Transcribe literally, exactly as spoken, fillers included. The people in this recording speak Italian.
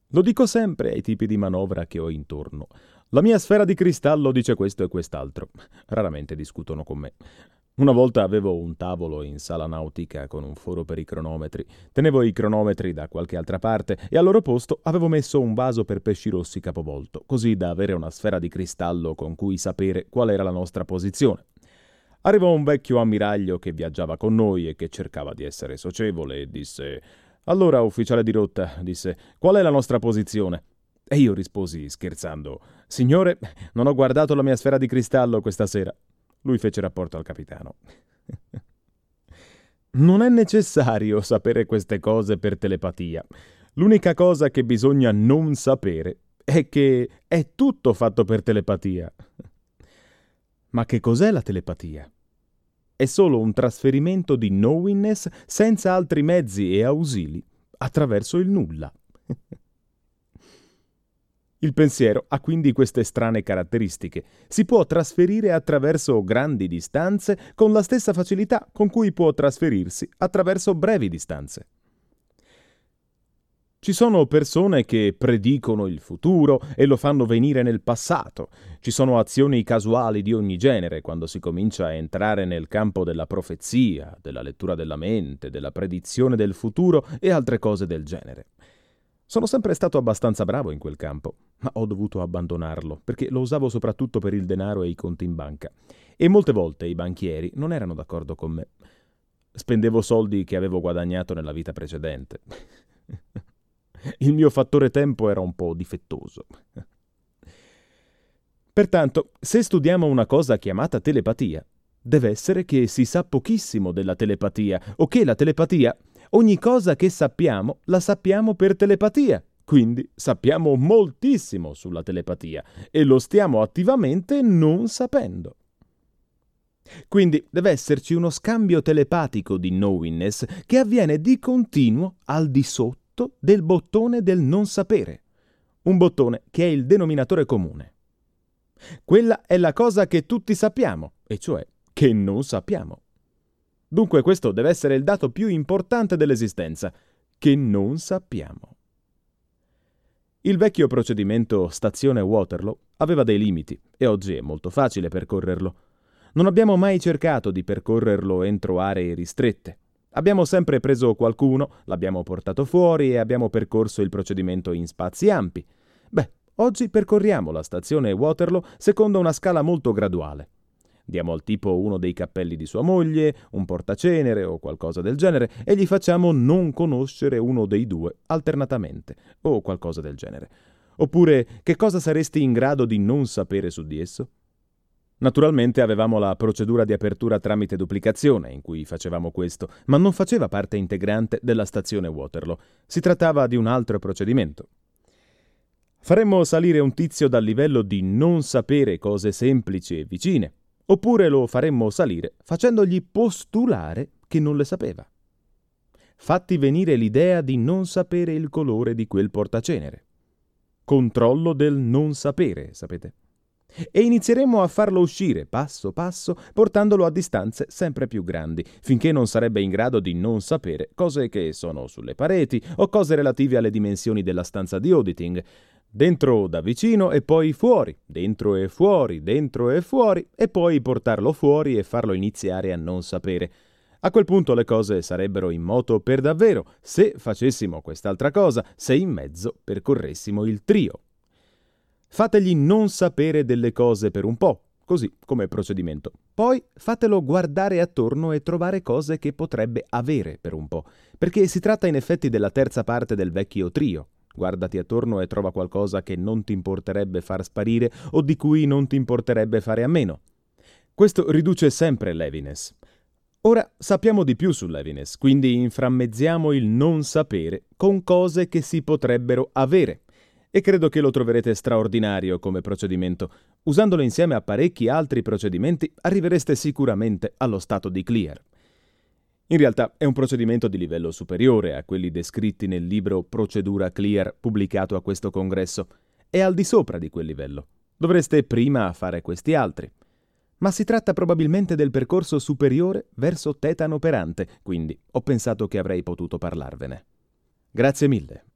Lo dico sempre ai tipi di manovra che ho intorno. La mia sfera di cristallo dice questo e quest'altro. Raramente discutono con me. Una volta avevo un tavolo in sala nautica con un foro per i cronometri. Tenevo i cronometri da qualche altra parte e al loro posto avevo messo un vaso per pesci rossi capovolto, così da avere una sfera di cristallo con cui sapere qual era la nostra posizione. Arrivò un vecchio ammiraglio che viaggiava con noi e che cercava di essere socievole e disse: «Allora, ufficiale di rotta», disse, «qual è la nostra posizione?» E io risposi scherzando: «Signore, non ho guardato la mia sfera di cristallo questa sera». Lui fece rapporto al capitano. Non è necessario sapere queste cose per telepatia. L'unica cosa che bisogna non sapere è che è tutto fatto per telepatia. Ma che cos'è la telepatia? È solo un trasferimento di knowingness senza altri mezzi e ausili, attraverso il nulla. Il pensiero ha quindi queste strane caratteristiche. Si può trasferire attraverso grandi distanze con la stessa facilità con cui può trasferirsi attraverso brevi distanze. Ci sono persone che predicono il futuro e lo fanno venire nel passato. Ci sono azioni casuali di ogni genere quando si comincia a entrare nel campo della profezia, della lettura della mente, della predizione del futuro e altre cose del genere. Sono sempre stato abbastanza bravo in quel campo, ma ho dovuto abbandonarlo perché lo usavo soprattutto per il denaro e i conti in banca. E molte volte i banchieri non erano d'accordo con me. Spendevo soldi che avevo guadagnato nella vita precedente. Il mio fattore tempo era un po' difettoso. Pertanto, se studiamo una cosa chiamata telepatia, deve essere che si sa pochissimo della telepatia, o che la telepatia, ogni cosa che sappiamo, la sappiamo per telepatia. Quindi sappiamo moltissimo sulla telepatia e lo stiamo attivamente non sapendo. Quindi deve esserci uno scambio telepatico di knowingness che avviene di continuo al di sotto del bottone del non sapere, un bottone che è il denominatore comune. Quella è la cosa che tutti sappiamo, e cioè che non sappiamo. Dunque questo deve essere il dato più importante dell'esistenza, che non sappiamo. Il vecchio procedimento stazione Waterloo aveva dei limiti e oggi è molto facile percorrerlo. Non abbiamo mai cercato di percorrerlo entro aree ristrette. Abbiamo sempre preso qualcuno, l'abbiamo portato fuori e abbiamo percorso il procedimento in spazi ampi. Beh, oggi percorriamo la stazione Waterloo secondo una scala molto graduale. Diamo al tipo uno dei cappelli di sua moglie, un portacenere o qualcosa del genere e gli facciamo non conoscere uno dei due alternatamente o qualcosa del genere. Oppure, che cosa saresti in grado di non sapere su di esso? Naturalmente avevamo la procedura di apertura tramite duplicazione in cui facevamo questo, ma non faceva parte integrante della stazione Waterloo. Si trattava di un altro procedimento. Faremmo salire un tizio dal livello di non sapere cose semplici e vicine, oppure lo faremmo salire facendogli postulare che non le sapeva. Fatti venire l'idea di non sapere il colore di quel portacenere. Controllo del non sapere, sapete? E inizieremo a farlo uscire passo passo, portandolo a distanze sempre più grandi, finché non sarebbe in grado di non sapere cose che sono sulle pareti o cose relative alle dimensioni della stanza di auditing, dentro da vicino e poi fuori, dentro e fuori, dentro e fuori, e poi portarlo fuori e farlo iniziare a non sapere. A quel punto le cose sarebbero in moto per davvero, se facessimo quest'altra cosa, se in mezzo percorressimo il trio. Fategli non sapere delle cose per un po', così come procedimento. Poi fatelo guardare attorno e trovare cose che potrebbe avere per un po', perché si tratta in effetti della terza parte del vecchio trio. Guardati attorno e trova qualcosa che non ti importerebbe far sparire o di cui non ti importerebbe fare a meno. Questo riduce sempre l'heaviness. Ora sappiamo di più sull'heaviness, quindi inframmezziamo il non sapere con cose che si potrebbero avere. E credo che lo troverete straordinario come procedimento. Usandolo insieme a parecchi altri procedimenti arrivereste sicuramente allo stato di clear. In realtà è un procedimento di livello superiore a quelli descritti nel libro Procedura Clear pubblicato a questo congresso. È al di sopra di quel livello. Dovreste prima fare questi altri. Ma si tratta probabilmente del percorso superiore verso Tetano operante, quindi ho pensato che avrei potuto parlarvene. Grazie mille.